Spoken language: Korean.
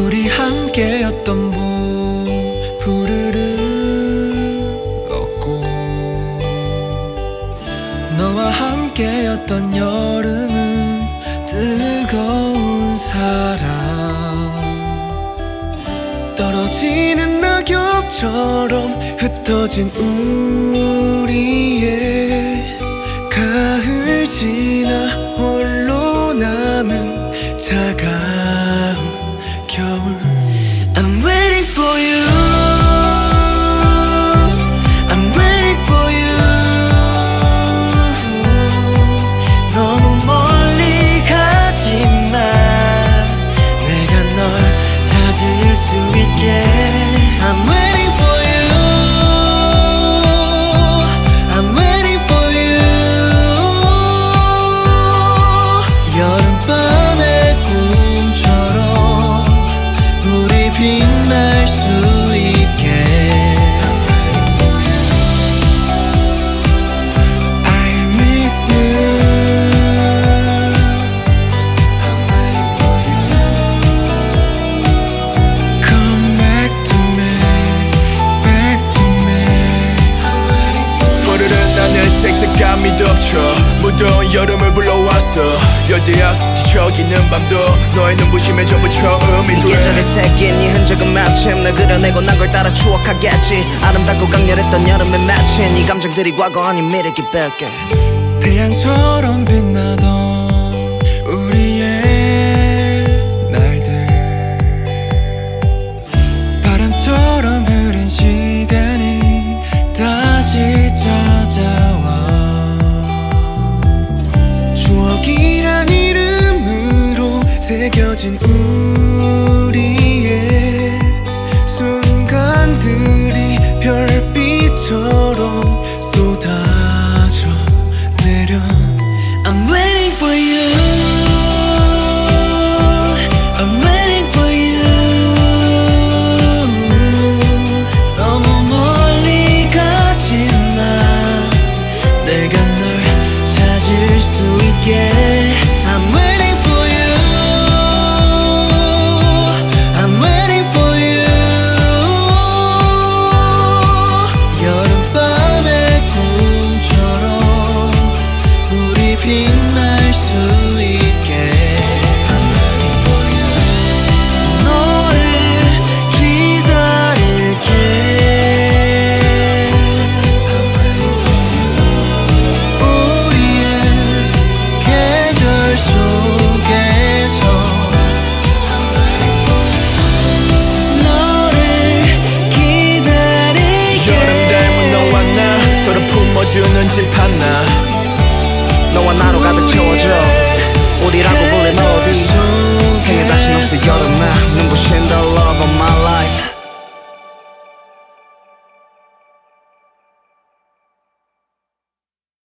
우리 함께였던 봄 부르르 없고 너와 함께였던 여름은 뜨거운 사랑 떨어지는 낙엽처럼 흩어진 우리의 가을 지나 홀로 남은 차가운 겨울 I'm waiting for you I'm waiting for you 너무 멀리 가지마 내가 널 찾을 수 있게 I'm waiting for you I'm waiting for you 여름밤의 꿈처럼 우리 빛날 수 있게 I miss you I'm waiting for you Come back to me Back to me I'm waiting for you 푸르른 하늘 색색감이 덮쳐 무더운 여름을 불러왔어 열대야수 뒤척이는 밤도 너의 눈부심에 전부 처음이 돼 이 계절에 새긴 이 흔적은 마침 널 그려내고 난 걸 따라 추억하겠지 아름답고 강렬했던 여름에 맺힌 이 감정들이 과거 아닌 미래를 뺄게 태양처럼 빛나던 우리의 날들 바람처럼 흐른 시간이 다시 찾아와 추억이란 이름으로 새겨진 우리의 순간들이 별빛처럼 쏟아져 내려 I'm waiting for you I'm waiting for you 너무 멀리 가지마 내가 널 찾을 수 있게 I'm waiting for you I'm waiting for you 여름밤의 꿈처럼 우리 빛날 수 있게 I'm waiting for you 너를 기다릴게 I'm waiting for you 우리의 계절 속에서 I'm waiting for you 너를 기다릴게 여름 닮은 너와 나 서로 품어주는 집 하나 너와 나로 가득 채워져